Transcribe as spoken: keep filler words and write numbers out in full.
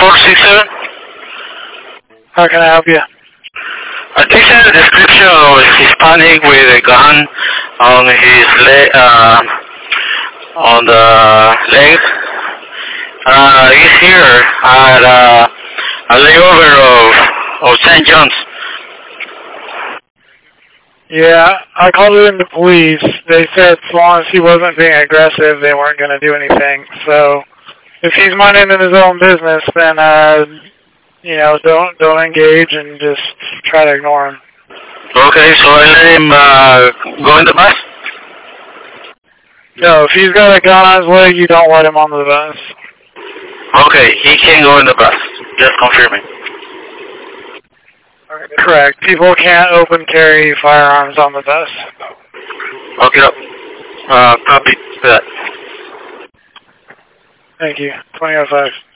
four six seven. How can I help you? I think a description of a Hispanic with a gun on his leg, uh, on the legs. Uh, he's here at uh, a layover of, of Saint John's. Yeah, I called in the police. They said as long as he wasn't being aggressive, they weren't going to do anything. So if he's minding his own business, then, uh, you know, don't don't engage and just try to ignore him. Okay, so I let him uh, go in the bus? No, if he's got a gun on his leg, you don't let him on the bus. Okay, he can go in the bus. Just confirming. Correct. People can't open carry firearms on the bus. Okay, uh, copy that. Thank you. twenty oh five.